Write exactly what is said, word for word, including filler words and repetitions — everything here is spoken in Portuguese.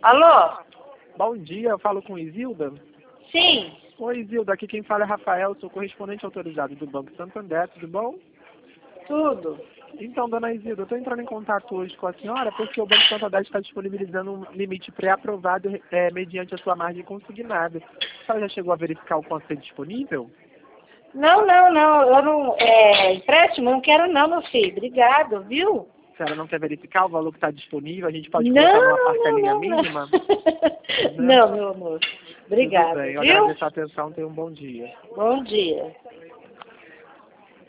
Alô? Bom dia, eu falo com Isilda. Sim. Oi, Isilda, aqui quem fala é Rafael, sou correspondente autorizado do Banco Santander, tudo bom? Tudo. Então, dona Isilda, eu estou entrando em contato hoje com a senhora porque o Banco Santander está disponibilizando um limite pré-aprovado é, mediante a sua margem consignada. A senhora já chegou a verificar o quanto tem disponível? Não, não, não. Eu não. É, empréstimo, eu não quero não, meu filho. Obrigado, viu? A senhora não quer verificar o valor que está disponível? A gente pode Não, colocar numa não, parcelinha não, não. mínima? Não, meu amor. Obrigada, Tudo bem, eu viu? agradeço a atenção, tenha um bom dia. Bom dia.